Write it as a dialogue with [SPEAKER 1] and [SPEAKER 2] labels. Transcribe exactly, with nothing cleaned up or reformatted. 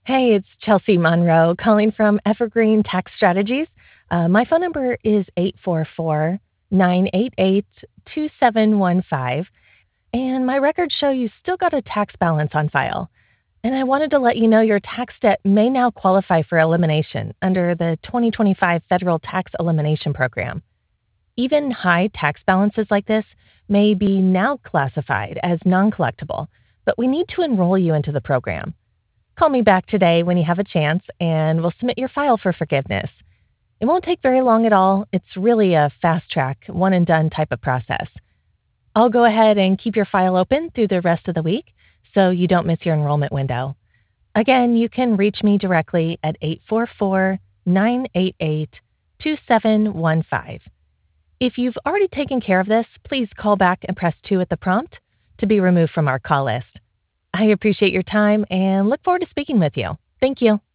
[SPEAKER 1] Hey, it's Chelsea Monroe calling from Evergreen Tax Strategies. Uh, my phone number is eight four four, nine eight eight, two seven one five, and my records show you still got a tax balance on file. And I wanted to let you know your tax debt may now qualify for elimination under the twenty twenty-five Federal Tax Elimination Program. Even high tax balances like this may be now classified as non collectible, but we need to enroll you into the program. Call me back today when you have a chance, and we'll submit your file for forgiveness. It won't take very long at all. It's really a fast track, one and done type of process. I'll go ahead and keep your file open through the rest of the week so you don't miss your enrollment window. Again, you can reach me directly at eight four four, nine eight eight, two seven one five. If you've already taken care of this, please call back and press two at the prompt to be removed from our call list. I appreciate your time and look forward to speaking with you. Thank you.